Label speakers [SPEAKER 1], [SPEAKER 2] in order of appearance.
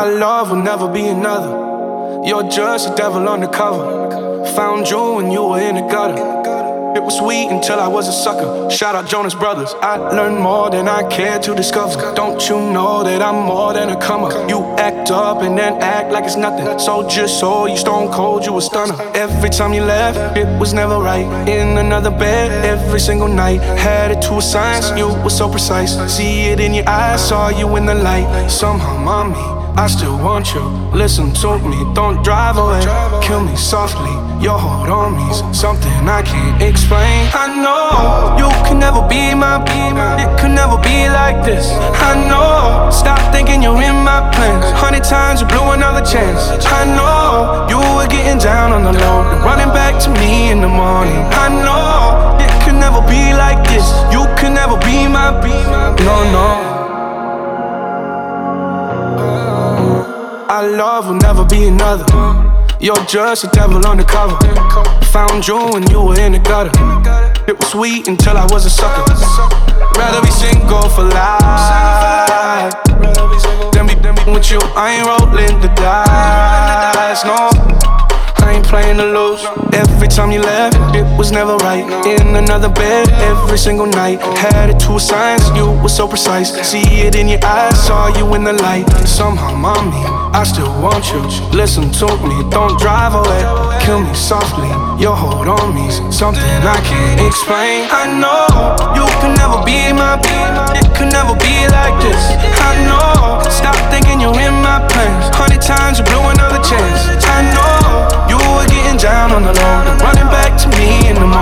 [SPEAKER 1] Our love will never be another. You're just a devil undercover. Found you when you were in the gutter. It was sweet until I was a sucker. Shout out Jonas Brothers. I learned more than I cared to discover. Don't you know that I'm more than a comer? You act up and then act like it's nothing. So just so you stone cold, you a stunner. Every time you left, it was never right. In another bed, every single night. Had it to a science, you were so precise. See it in your eyes, saw you in the light. Somehow, mommy, I still want you. Listen to me, don't drive away. Kill me softly, your hold on me's something I can't explain. I know you can never be my it could never be like this. I know, stop thinking you're in my plans. 100 times you blew another chance. I know, you were getting down on the low, running back to me in the morning. I know, it could never be like this. You could never be my no, no. Our love will never be another. You're just a devil undercover. Found you when you were in the gutter. It was sweet until I was a sucker. Rather be single for life than be with you. I ain't rolling the dice, no. I ain't playing to lose. Every time you left, it was never right. In another bed, every single night. Had it to a science, you were so precise. See it in your eyes, saw you in the light. Somehow, mommy, I still want you. Listen to me, don't drive away. Kill me softly, your hold on me's something I can't explain. I know, you can never be my it could never be like this. I know, stop thinking you're in my plans. 100 times you blew another chance. I know, you were getting down on the low, running back to me in the